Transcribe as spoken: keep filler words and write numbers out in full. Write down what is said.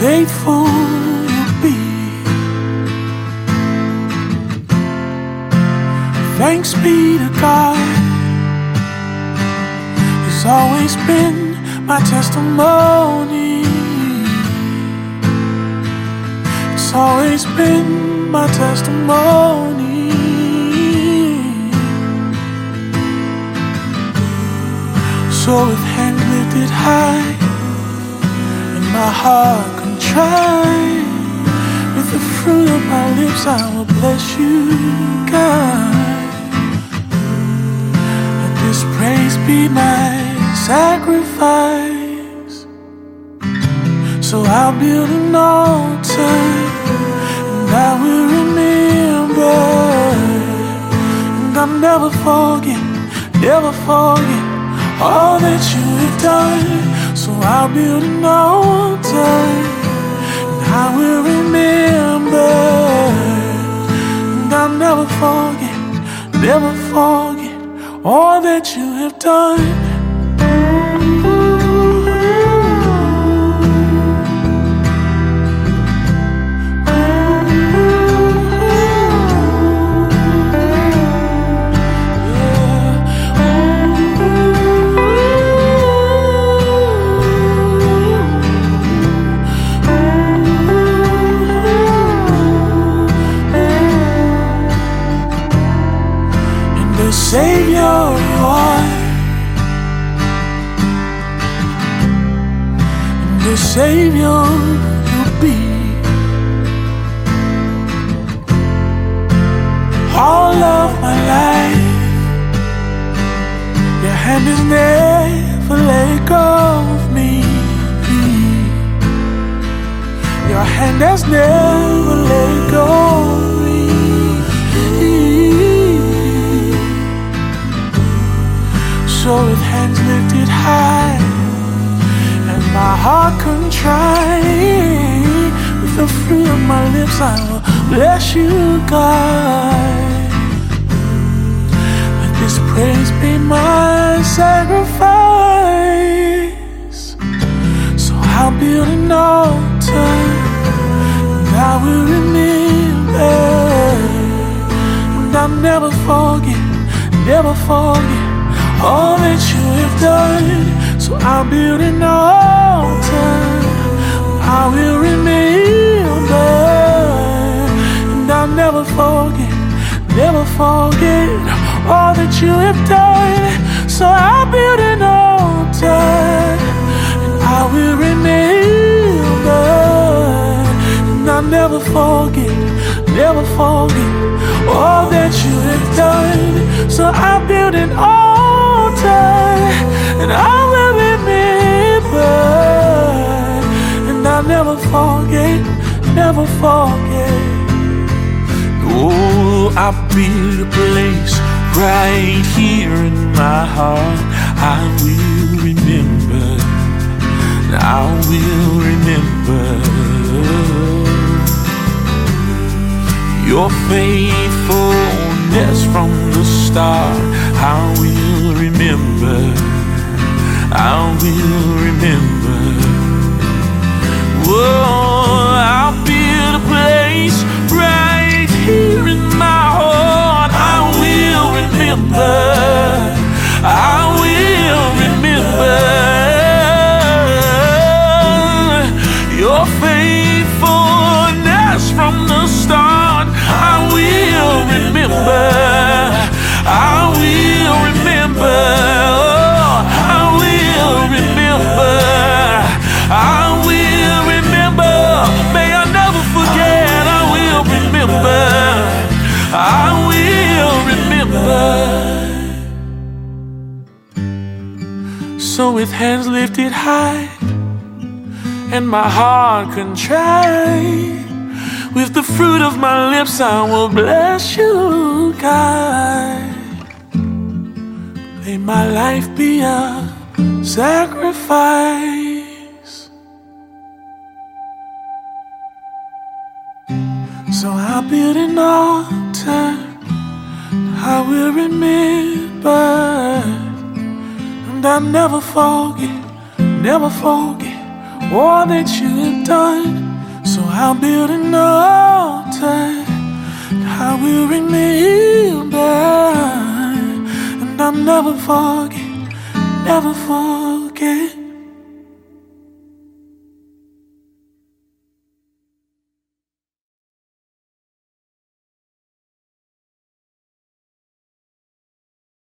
faithful you'll be. Thanks be to God, He's always been my testimony. It's always been my testimony. So with hands lifted high and my heart contrite, with the fruit of my lips I will bless you, God. Let this praise be my sacrifice. So I'll build an altar and I will remember, and I'll never forget, never forget all that you have done. So I'll build an altar and I will remember, and I'll never forget, never forget all that you have done. Savior you are, and the Savior you'll be. All of my life, your hand has never let go of me. Your hand has never let go of me. So with hands lifted high and my heart contrite, with the fruit of my lips I will bless you, God. Let this praise be my sacrifice. So I'll build an altar and I will remember, and I'll never forget, never forget all that you have done. So I'll build an altar, I will remember, and I'll never forget, never forget all that you have done. So I'll build an altar, and I will remember, and I'll never forget, never forget all that you have done. So I'll build an altar, and I will remember, and I'll never forget, never forget. Oh, I'll build a place right here in my heart. I will remember, I will remember your faithfulness from the start. I will remember, I will remember. Whoa, I'll build a place right here in my heart. I will remember, I will remember your faithfulness from the start. I will remember, I will remember, I will remember, I will remember. May I never forget, I will remember, I will remember. So with hands lifted high and my heart contrite, with the fruit of my lips I will bless you, God. May my life be a sacrifice. So I'll build an altar, I will remember, and I'll never forget, never forget all that you have done. So I'll build an altar, and I will remember, and I'll never forget, never forget.